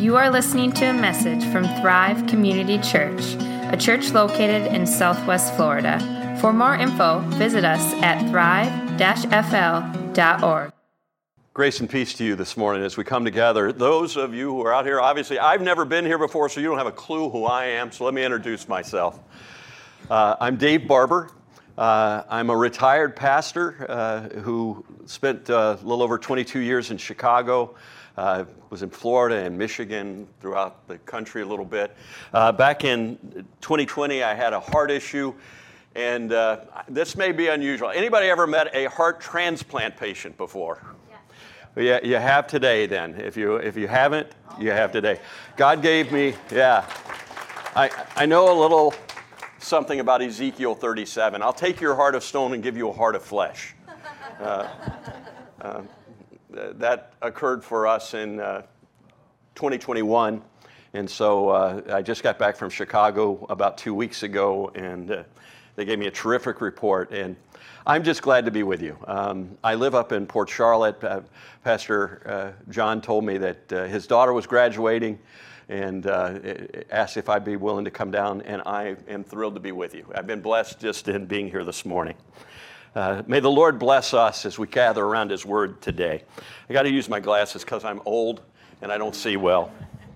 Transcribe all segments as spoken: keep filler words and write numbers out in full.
You are listening to a message from Thrive Community Church, a church located in Southwest Florida. For more info, visit us at thrive dash f l dot org. Grace and peace to you this morning as we come together. Those of you who are out here, obviously, I've never been here before, so you don't have a clue who I am, so let me introduce myself. Uh, I'm Dave Barber. Uh, I'm a retired pastor uh, who spent uh, a little over twenty-two years in Chicago. Uh, was in Florida and Michigan, throughout the country a little bit. Uh, back in twenty twenty, I had a heart issue, and uh, this may be unusual. Anybody ever met a heart transplant patient before? Yeah. Yeah, you have today then. If you if you haven't, you have today. God gave me, yeah. I I know a little something about Ezekiel thirty-seven. I'll take your heart of stone and give you a heart of flesh. Uh, uh, That occurred for us in uh, twenty twenty-one, and so uh, I just got back from Chicago about two weeks ago, and uh, they gave me a terrific report, and I'm just glad to be with you. Um, I live up in Port Charlotte. Uh, Pastor uh, John told me that uh, his daughter was graduating, and uh, asked if I'd be willing to come down, and I am thrilled to be with you. I've been blessed just in being here this morning. Uh, may the Lord bless us as we gather around His Word today. I got to use my glasses because I'm old and I don't see well.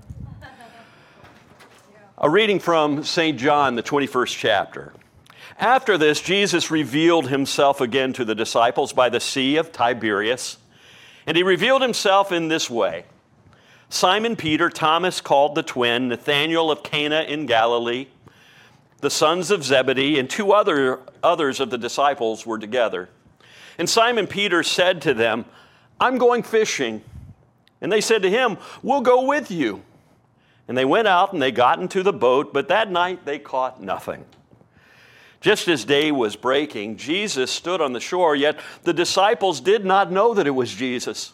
A reading from Saint John, the twenty-first chapter. After this, Jesus revealed Himself again to the disciples by the Sea of Tiberias, and He revealed Himself in this way. Simon Peter, Thomas called the twin, Nathanael of Cana in Galilee, the sons of Zebedee, and two other others of the disciples were together. And Simon Peter said to them, "I'm going fishing." And they said to him, "We'll go with you." And they went out and they got into the boat, but that night they caught nothing. Just as day was breaking, Jesus stood on the shore, yet the disciples did not know that it was Jesus.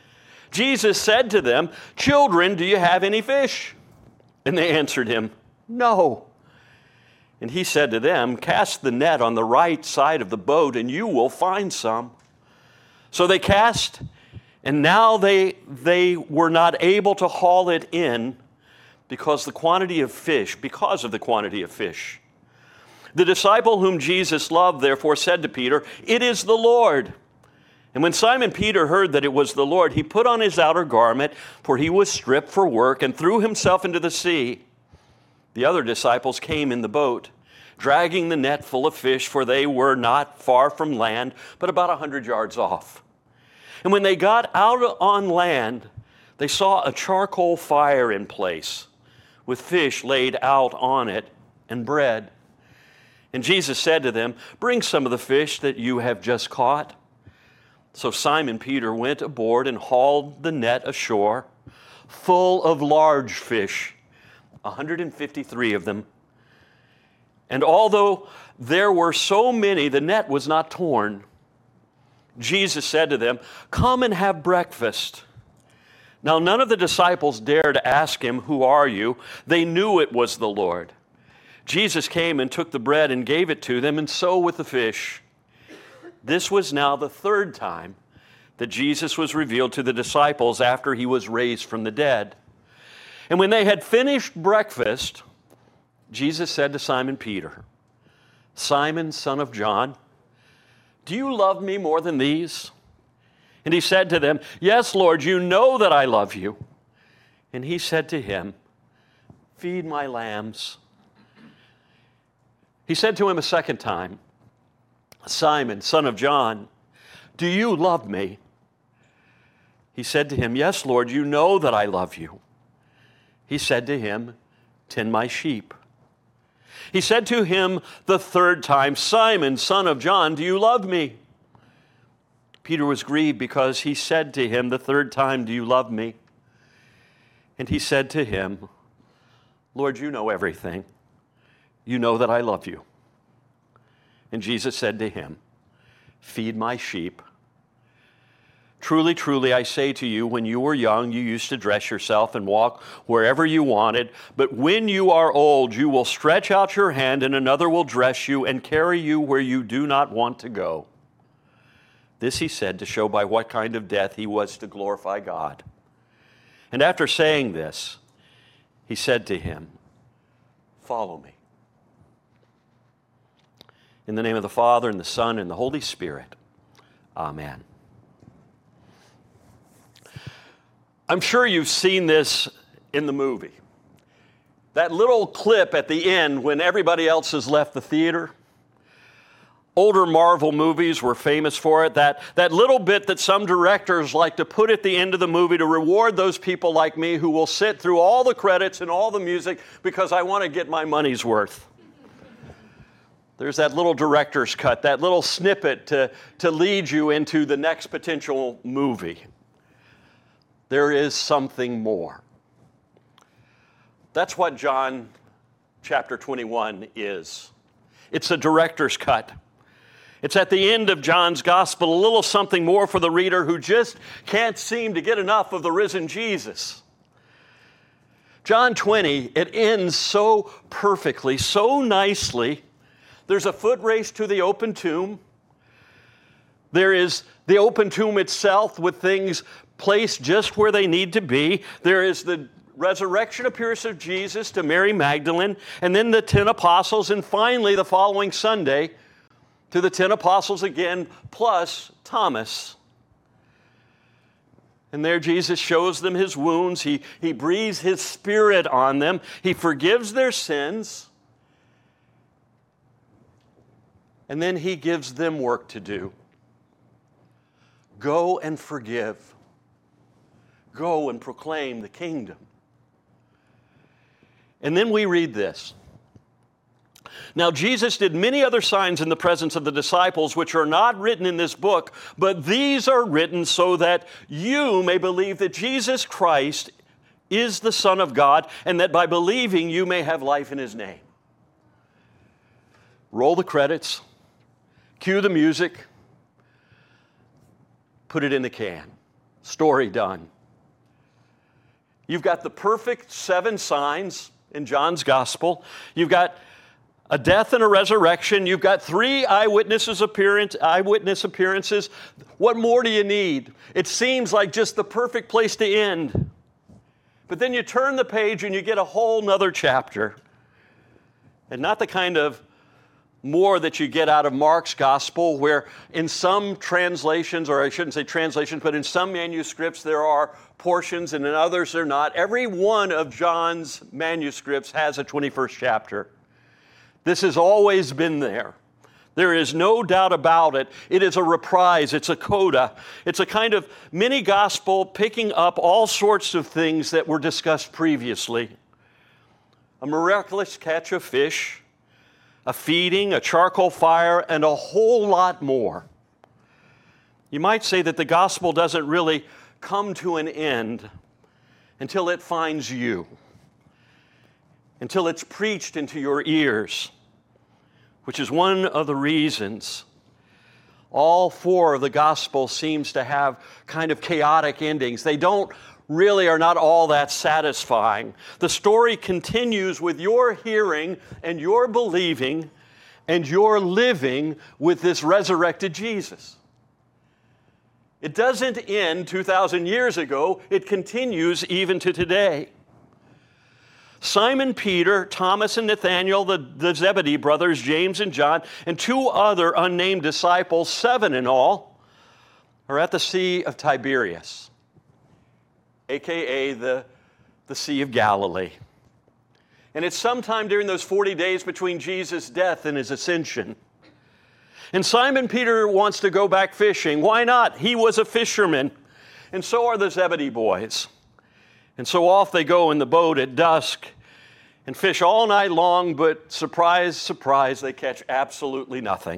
Jesus said to them, "Children, do you have any fish?" And they answered him, "No." And he said to them, "Cast the net on the right side of the boat, and you will find some." So they cast, and now they, they were not able to haul it in because the quantity of fish, because of the quantity of fish. The disciple whom Jesus loved, therefore, said to Peter, "It is the Lord." And when Simon Peter heard that it was the Lord, he put on his outer garment, for he was stripped for work, and threw himself into the sea. The other disciples came in the boat, dragging the net full of fish, for they were not far from land, but about a hundred yards off. And when they got out on land, they saw a charcoal fire in place, with fish laid out on it, and bread. And Jesus said to them, "Bring some of the fish that you have just caught." So Simon Peter went aboard and hauled the net ashore, full of large fish, one hundred fifty-three of them. And although there were so many, the net was not torn. Jesus said to them, "Come and have breakfast." Now none of the disciples dared ask him, "Who are you?" They knew it was the Lord. Jesus came and took the bread and gave it to them, and so with the fish. This was now the third time that Jesus was revealed to the disciples after he was raised from the dead. And when they had finished breakfast, Jesus said to Simon Peter, "Simon, son of John, do you love me more than these?" And he said to them, "Yes, Lord, you know that I love you." And he said to him, "Feed my lambs." He said to him a second time, "Simon, son of John, do you love me?" He said to him, "Yes, Lord, you know that I love you." He said to him, "Tend my sheep." He said to him the third time, "Simon, son of John, do you love me?" Peter was grieved because he said to him the third time, "Do you love me?" And he said to him, "Lord, you know everything. You know that I love you." And Jesus said to him, "Feed my sheep. Truly, truly, I say to you, when you were young, you used to dress yourself and walk wherever you wanted. But when you are old, you will stretch out your hand, and another will dress you and carry you where you do not want to go." This he said to show by what kind of death he was to glorify God. And after saying this, he said to him, "Follow me." In the name of the Father, and the Son, and the Holy Spirit. Amen. I'm sure you've seen this in the movie. That little clip at the end when everybody else has left the theater. Older Marvel movies were famous for it. That, that little bit that some directors like to put at the end of the movie to reward those people like me who will sit through all the credits and all the music because I want to get my money's worth. There's that little director's cut, that little snippet to, to lead you into the next potential movie. There is something more. That's what John chapter twenty-one is. It's a director's cut. It's at the end of John's gospel, a little something more for the reader who just can't seem to get enough of the risen Jesus. John twenty, it ends so perfectly, so nicely. There's a foot race to the open tomb. There is the open tomb itself with things placed just where they need to be. There is the resurrection appearance of Jesus to Mary Magdalene, and then the ten apostles, and finally the following Sunday to the ten apostles again, plus Thomas. And there Jesus shows them his wounds. He, he breathes his Spirit on them. He forgives their sins. And then he gives them work to do. Go and forgive. Go and proclaim the kingdom. And then we read this. Now Jesus did many other signs in the presence of the disciples, which are not written in this book, but these are written so that you may believe that Jesus Christ is the Son of God, and that by believing you may have life in his name. Roll the credits. Cue the music. Put it in the can. Story done. You've got the perfect seven signs in John's gospel. You've got a death and a resurrection. You've got three eyewitnesses appearance, eyewitness appearances. What more do you need? It seems like just the perfect place to end. But then you turn the page and you get a whole nother chapter. And not the kind of more that you get out of Mark's gospel, where in some translations, or I shouldn't say translations, but in some manuscripts there are portions and in others they're not. Every one of John's manuscripts has a twenty-first chapter. This has always been there. There is no doubt about it. It is a reprise. It's a coda. It's a kind of mini gospel picking up all sorts of things that were discussed previously. A miraculous catch of fish, a feeding, a charcoal fire, and a whole lot more. You might say that the gospel doesn't really come to an end until it finds you, until it's preached into your ears, which is one of the reasons all four of the gospels seems to have kind of chaotic endings. They don't really are not all that satisfying. The story continues with your hearing and your believing and your living with this resurrected Jesus. It doesn't end two thousand years ago. It continues even to today. Simon Peter, Thomas and Nathanael, the, the Zebedee brothers, James and John, and two other unnamed disciples, seven in all, are at the Sea of Tiberias, a k a the, the Sea of Galilee. And it's sometime during those forty days between Jesus' death and his ascension. And Simon Peter wants to go back fishing. Why not? He was a fisherman. And so are the Zebedee boys. And so off they go in the boat at dusk and fish all night long, but surprise, surprise, they catch absolutely nothing.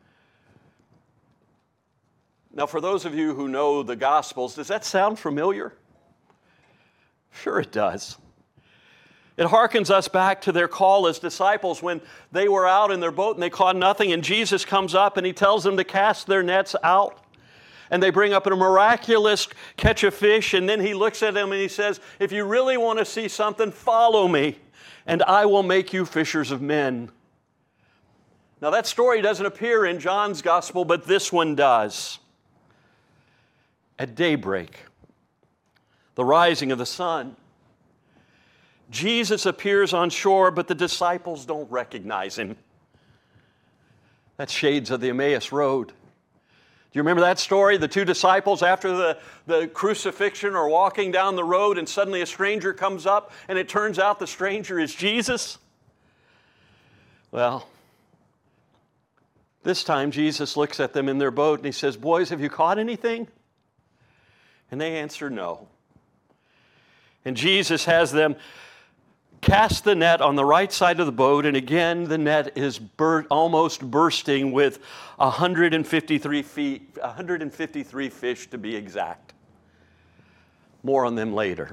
Now, for those of you who know the Gospels, does that sound familiar? Sure it does. It harkens us back to their call as disciples when they were out in their boat and they caught nothing, and Jesus comes up and he tells them to cast their nets out. And they bring up a miraculous catch of fish, and then he looks at them and he says, if you really want to see something, follow me, and I will make you fishers of men. Now that story doesn't appear in John's gospel, but this one does. At daybreak, the rising of the sun, Jesus appears on shore, but the disciples don't recognize him. That's shades of the Emmaus Road. Do you remember that story? The two disciples, after the, the crucifixion, are walking down the road, and suddenly a stranger comes up, and it turns out the stranger is Jesus. Well, this time Jesus looks at them in their boat, and he says, "Boys, have you caught anything?" And they answer, "No." And Jesus has them cast the net on the right side of the boat, and again the net is bur- almost bursting with one hundred fifty-three feet, one hundred fifty-three fish to be exact. More on them later.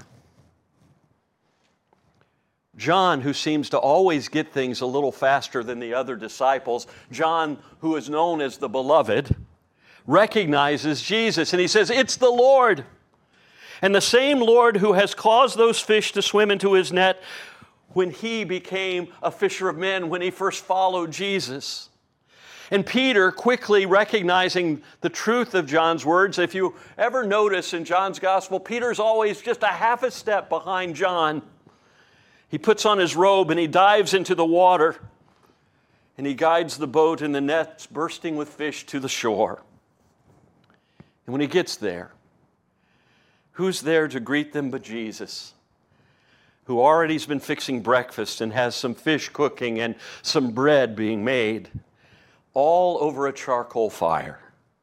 John, who seems to always get things a little faster than the other disciples, John, who is known as the beloved, recognizes Jesus, and he says, "It's the Lord." And the same Lord who has caused those fish to swim into his net when he became a fisher of men, when he first followed Jesus. And Peter, quickly recognizing the truth of John's words, if you ever notice in John's gospel, Peter's always just a half a step behind John. He puts on his robe and he dives into the water and he guides the boat and the nets bursting with fish to the shore. And when he gets there, who's there to greet them but Jesus, who already has been fixing breakfast and has some fish cooking and some bread being made, all over a charcoal fire.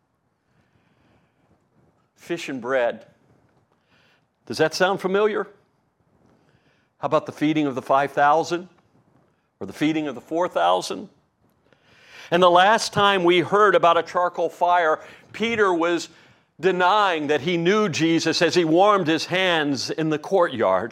Fish and bread. Does that sound familiar? How about the feeding of the five thousand? Or the feeding of the four thousand? And the last time we heard about a charcoal fire, Peter was denying that he knew Jesus as he warmed his hands in the courtyard.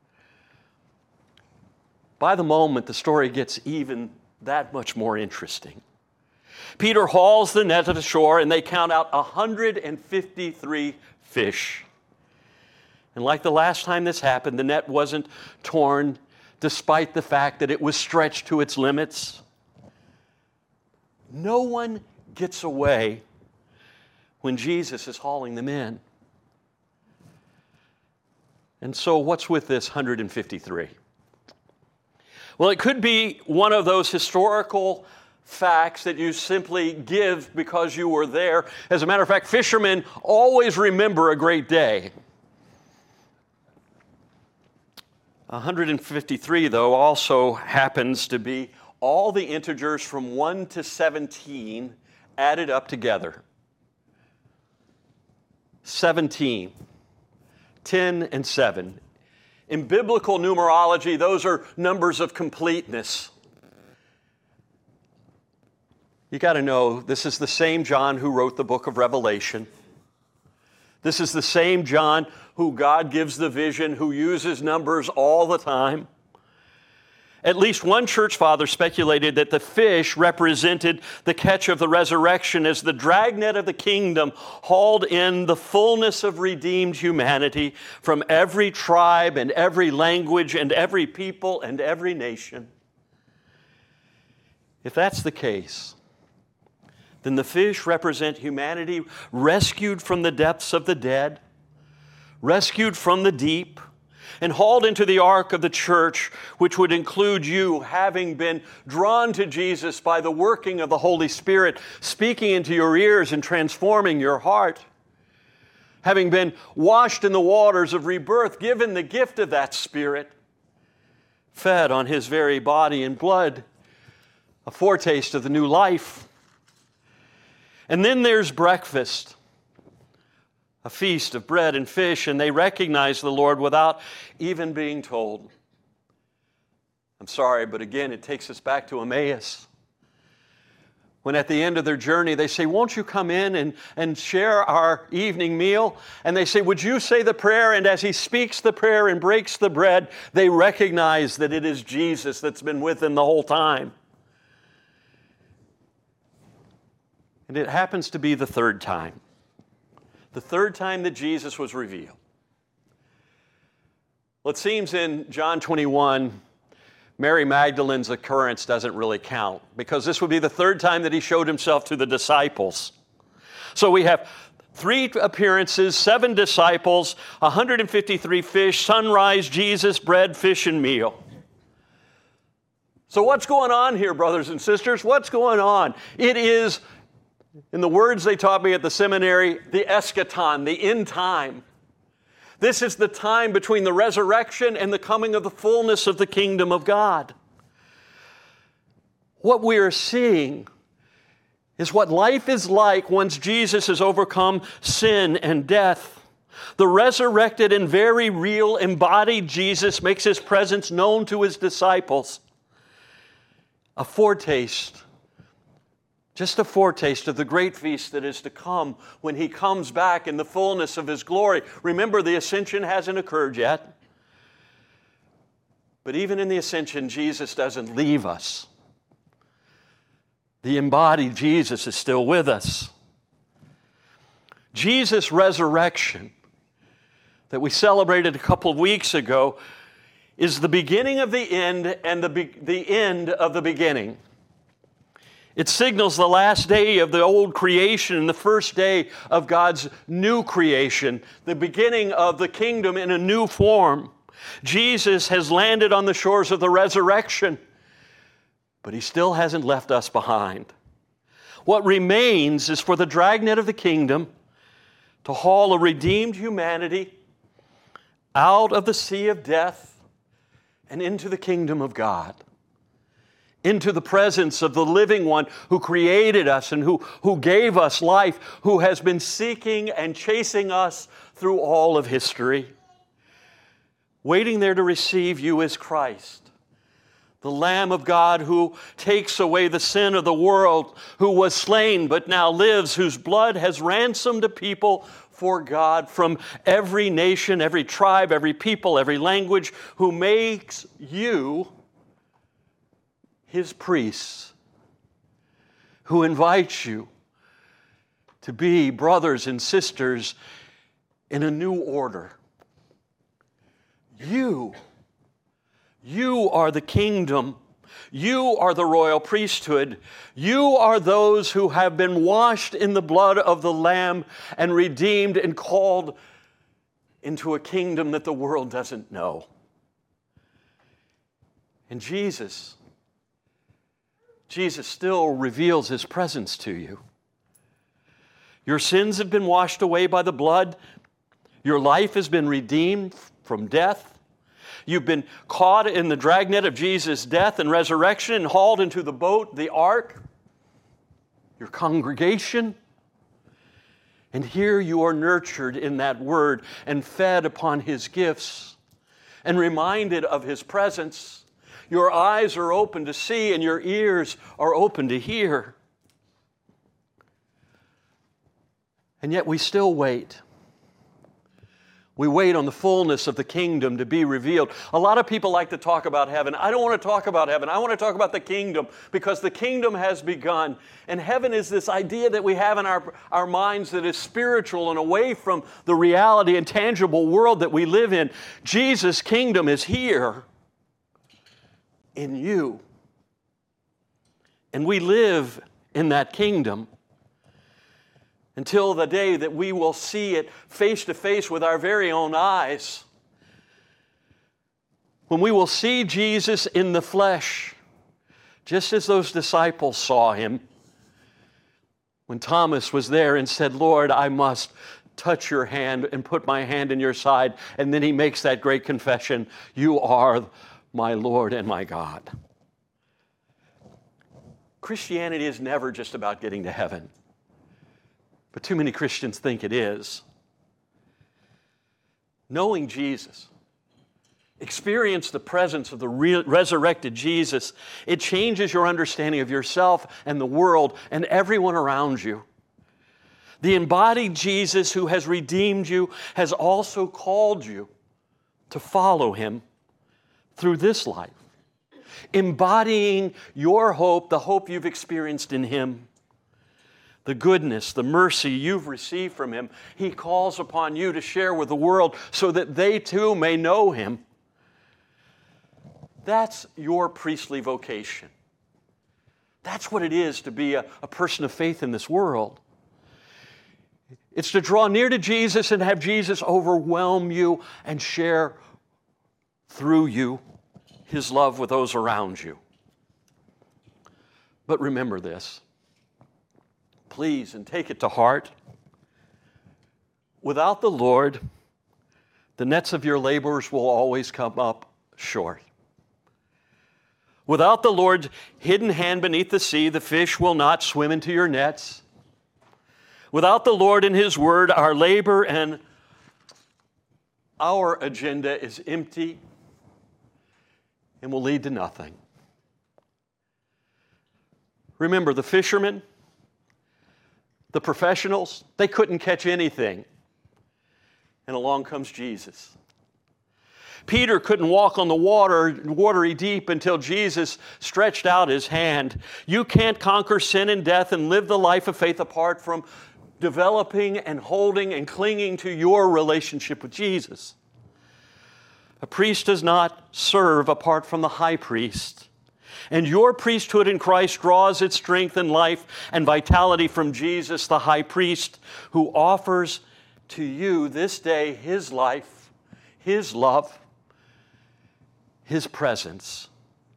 By the moment, the story gets even that much more interesting. Peter hauls the net to the shore, and they count out one hundred fifty-three fish. And like the last time this happened, the net wasn't torn, despite the fact that it was stretched to its limits. No one gets away when Jesus is hauling them in. And so what's with this one hundred fifty-three? Well, it could be one of those historical facts that you simply give because you were there. As a matter of fact, fishermen always remember a great day. one hundred fifty-three, though, also happens to be all the integers from one to seventeen added up together. seventeen. ten and seven. In biblical numerology, those are numbers of completeness. You got to know, this is the same John who wrote the book of Revelation. This is the same John who God gives the vision, who uses numbers all the time. At least one church father speculated that the fish represented the catch of the resurrection as the dragnet of the kingdom hauled in the fullness of redeemed humanity from every tribe and every language and every people and every nation. If that's the case, then the fish represent humanity rescued from the depths of the dead, rescued from the deep, and hauled into the ark of the church, which would include you having been drawn to Jesus by the working of the Holy Spirit, speaking into your ears and transforming your heart. Having been washed in the waters of rebirth, given the gift of that Spirit, fed on His very body and blood, a foretaste of the new life. And then there's breakfast, a feast of bread and fish, and they recognize the Lord without even being told. I'm sorry, but again, it takes us back to Emmaus. When at the end of their journey, they say, "Won't you come in and, and share our evening meal?" And they say, "Would you say the prayer?" And as he speaks the prayer and breaks the bread, they recognize that it is Jesus that's been with them the whole time. And it happens to be the third time. The third time that Jesus was revealed. Well, it seems in John twenty-one, Mary Magdalene's occurrence doesn't really count because this would be the third time that he showed himself to the disciples. So we have Three appearances, seven disciples, one hundred fifty-three fish, sunrise, Jesus, bread, fish, and meal. So what's going on here, brothers and sisters? What's going on? It is, in the words they taught me at the seminary, the eschaton, the end time. This is the time between the resurrection and the coming of the fullness of the kingdom of God. What we are seeing is what life is like once Jesus has overcome sin and death. The resurrected and very real embodied Jesus makes his presence known to his disciples. A foretaste, just a foretaste of the great feast that is to come when he comes back in the fullness of his glory. Remember, the ascension hasn't occurred yet. But even in the ascension, Jesus doesn't leave us. The embodied Jesus is still with us. Jesus' resurrection that we celebrated a couple of weeks ago is the beginning of the end and the, be- the end of the beginning. It signals the last day of the old creation and the first day of God's new creation, the beginning of the kingdom in a new form. Jesus has landed on the shores of the resurrection, but he still hasn't left us behind. What remains is for the dragnet of the kingdom to haul a redeemed humanity out of the sea of death and into the kingdom of God, into the presence of the living one who created us and who, who gave us life, who has been seeking and chasing us through all of history. Waiting there to receive you is Christ, the Lamb of God who takes away the sin of the world, who was slain but now lives, whose blood has ransomed a people for God from every nation, every tribe, every people, every language, who makes you his priests, who invites you to be brothers and sisters in a new order. You You are the kingdom. You are the royal priesthood. You are those who have been washed in the blood of the Lamb and redeemed and called into a kingdom that the world doesn't know. And Jesus, Jesus still reveals his presence to you. Your sins have been washed away by the blood. Your life has been redeemed from death. You've been caught in the dragnet of Jesus' death and resurrection and hauled into the boat, the ark, your congregation. And here you are nurtured in that word and fed upon his gifts and reminded of his presence. Your eyes are open to see and your ears are open to hear. And yet we still wait. We wait on the fullness of the kingdom to be revealed. A lot of people like to talk about heaven. I don't want to talk about heaven. I want to talk about the kingdom because the kingdom has begun. And heaven is this idea that we have in our, our minds that is spiritual and away from the reality and tangible world that we live in. Jesus' kingdom is here in you. And we live in that kingdom until the day that we will see it face to face with our very own eyes. When we will see Jesus in the flesh, just as those disciples saw him. When Thomas was there and said, Lord, I must touch your hand and put my hand in your side. And then he makes that great confession, you are my Lord and my God. Christianity is never just about getting to heaven. But too many Christians think it is. Knowing Jesus, experience the presence of the re- resurrected Jesus, it changes your understanding of yourself and the world and everyone around you. The embodied Jesus who has redeemed you has also called you to follow him through this life, embodying your hope, the hope you've experienced in him. The goodness, the mercy you've received from him, he calls upon you to share with the world so that they too may know him. That's your priestly vocation. That's what it is to be a, a person of faith in this world. It's to draw near to Jesus and have Jesus overwhelm you and share through you His love with those around you. But remember this, please, and take it to heart. Without the Lord, the nets of your laborers will always come up short. Without the Lord's hidden hand beneath the sea, the fish will not swim into your nets. Without the Lord and His word, our labor and our agenda is empty and will lead to nothing. Remember, the fishermen, the professionals, they couldn't catch anything. And along comes Jesus. Peter couldn't walk on the water, watery deep until Jesus stretched out His hand. You can't conquer sin and death and live the life of faith apart from developing and holding and clinging to your relationship with Jesus. A priest does not serve apart from the high priest. And your priesthood in Christ draws its strength and life and vitality from Jesus, the high priest, who offers to you this day His life, His love, His presence.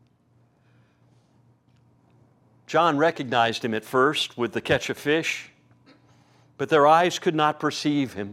John recognized Him at first with the catch of fish, but their eyes could not perceive Him.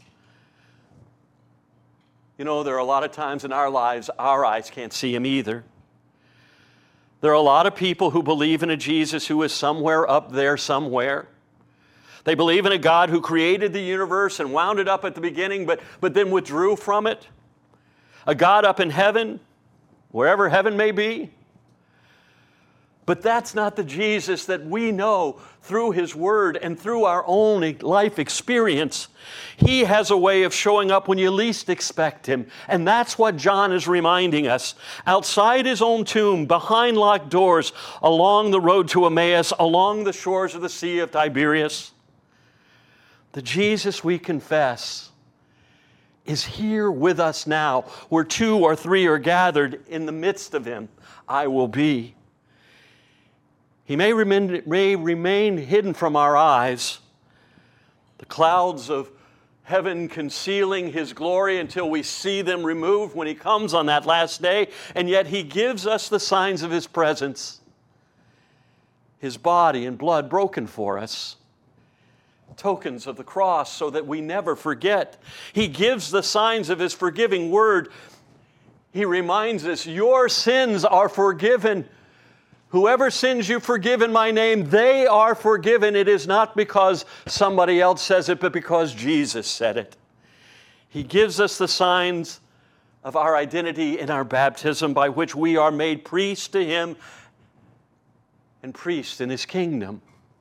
You know, there are a lot of times in our lives our eyes can't see Him either. There are a lot of people who believe in a Jesus who is somewhere up there somewhere. They believe in a God who created the universe and wound it up at the beginning, but, but then withdrew from it. A God up in heaven, wherever heaven may be. But that's not the Jesus that we know through His Word and through our own life experience. He has a way of showing up when you least expect Him. And that's what John is reminding us. Outside his own tomb, behind locked doors, along the road to Emmaus, along the shores of the Sea of Tiberias, the Jesus we confess is here with us now. Where two or three are gathered, in the midst of Him, I will be. He may remain, may remain hidden from our eyes, the clouds of heaven concealing His glory until we see them removed when He comes on that last day, and yet He gives us the signs of His presence. His body and blood broken for us, tokens of the cross so that we never forget. He gives the signs of His forgiving word. He reminds us, your sins are forgiven. Whoever sins you forgive in my name, they are forgiven. It is not because somebody else says it, but because Jesus said it. He gives us the signs of our identity in our baptism, by which we are made priests to Him and priests in His kingdom.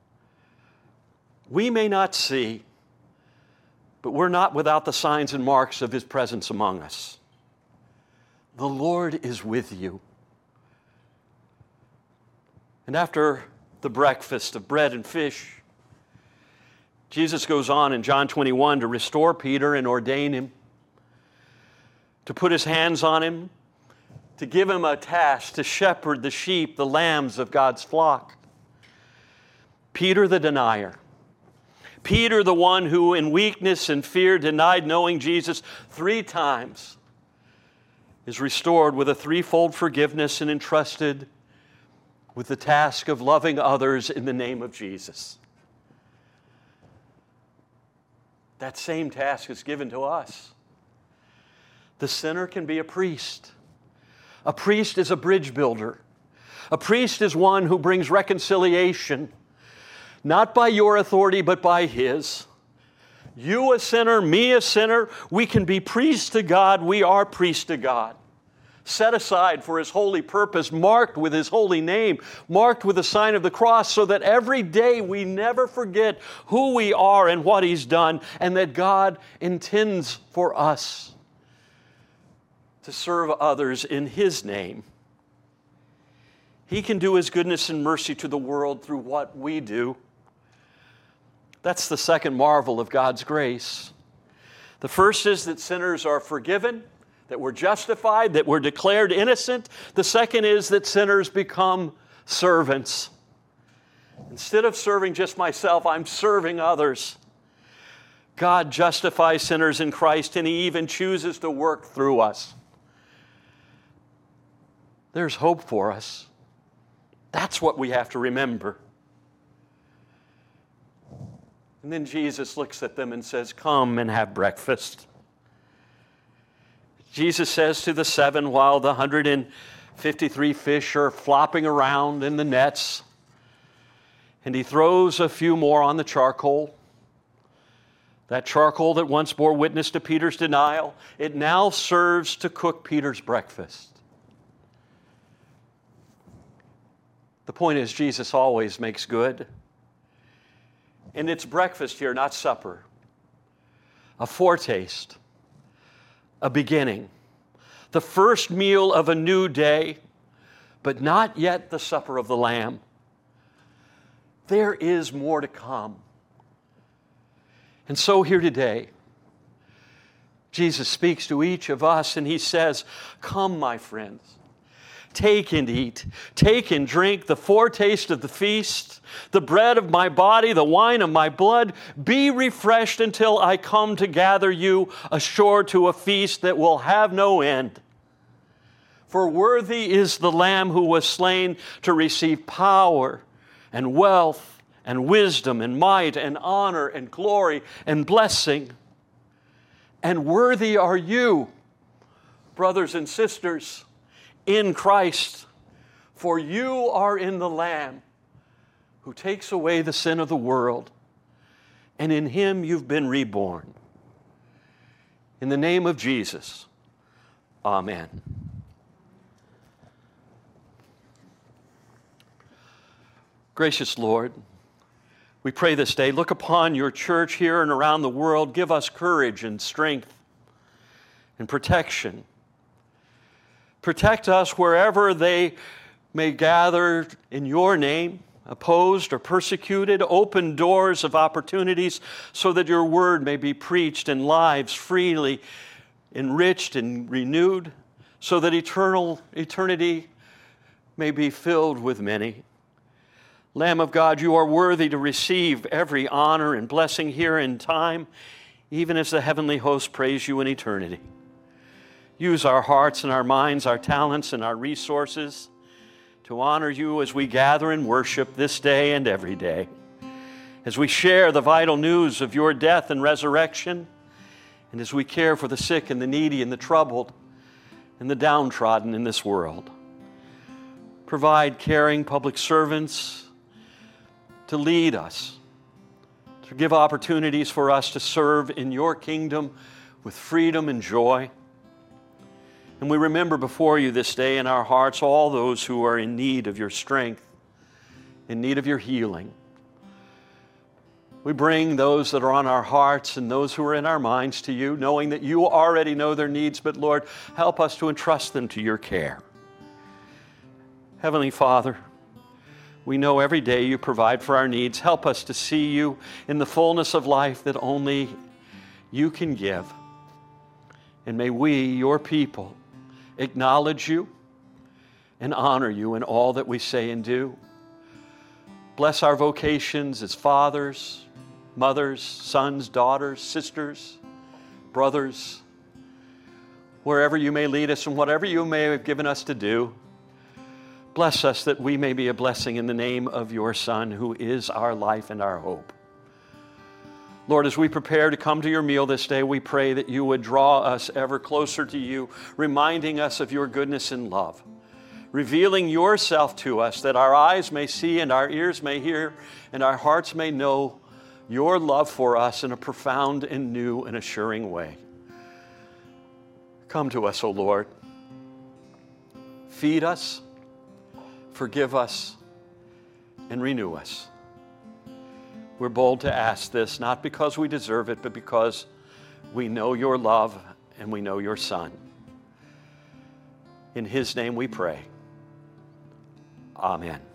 We may not see, but we're not without the signs and marks of His presence among us. The Lord is with you. And after the breakfast of bread and fish, Jesus goes on in John twenty-one to restore Peter and ordain him, to put His hands on him, to give him a task to shepherd the sheep, the lambs of God's flock. Peter the denier. Peter the one who in weakness and fear denied knowing Jesus three times is restored with a threefold forgiveness and entrusted with the task of loving others in the name of Jesus. That same task is given to us. The sinner can be a priest. A priest is a bridge builder. A priest is one who brings reconciliation, not by your authority, but by His. You a sinner, me a sinner, we can be priests to God. We are priests to God. Set aside for His holy purpose, marked with His holy name, marked with the sign of the cross, so that every day we never forget who we are and what He's done, and that God intends for us to serve others in His name. He can do His goodness and mercy to the world through what we do. That's the second marvel of God's grace. The first is that sinners are forgiven, that we're justified, that we're declared innocent. The second is that sinners become servants. Instead of serving just myself, I'm serving others. God justifies sinners in Christ, and He even chooses to work through us. There's hope for us. That's what we have to remember. And then Jesus looks at them and says, "Come and have breakfast." Jesus says to the seven, while the one hundred fifty-three fish are flopping around in the nets, and He throws a few more on the charcoal. That charcoal that once bore witness to Peter's denial, it now serves to cook Peter's breakfast. The point is, Jesus always makes good. And it's breakfast here, not supper. A foretaste, a beginning, the first meal of a new day, but not yet the supper of the Lamb. There is more to come. And so here today, Jesus speaks to each of us and He says, "Come, my friends. Take and eat. Take and drink the foretaste of the feast, the bread of my body, the wine of my blood. Be refreshed until I come to gather you ashore to a feast that will have no end. For worthy is the Lamb who was slain to receive power and wealth and wisdom and might and honor and glory and blessing. And worthy are you, brothers and sisters, in Christ, for you are in the Lamb who takes away the sin of the world, and in Him you've been reborn." In the name of Jesus, amen. Gracious Lord, we pray this day, look upon your church here and around the world. Give us courage and strength and protection. Protect us wherever they may gather in your name, opposed or persecuted. Open doors of opportunities so that your word may be preached and lives freely enriched and renewed, so that eternal eternity may be filled with many. Lamb of God, you are worthy to receive every honor and blessing here in time, even as the heavenly hosts praise you in eternity. Use our hearts and our minds, our talents and our resources to honor you as we gather and worship this day and every day, as we share the vital news of your death and resurrection, and as we care for the sick and the needy and the troubled and the downtrodden in this world. Provide caring public servants to lead us, to give opportunities for us to serve in your kingdom with freedom and joy. And we remember before you this day in our hearts all those who are in need of your strength, in need of your healing. We bring those that are on our hearts and those who are in our minds to you, knowing that you already know their needs, but Lord, help us to entrust them to your care. Heavenly Father, we know every day you provide for our needs. Help us to see you in the fullness of life that only you can give. And may we, your people, acknowledge you and honor you in all that we say and do. Bless our vocations as fathers, mothers, sons, daughters, sisters, brothers, wherever you may lead us and whatever you may have given us to do. Bless us that we may be a blessing in the name of your Son, who is our life and our hope. Lord, as we prepare to come to your meal this day, we pray that you would draw us ever closer to you, reminding us of your goodness and love, revealing yourself to us that our eyes may see and our ears may hear and our hearts may know your love for us in a profound and new and assuring way. Come to us, O Lord. Feed us, forgive us, and renew us. We're bold to ask this, not because we deserve it, but because we know your love and we know your Son. In his name we pray. Amen.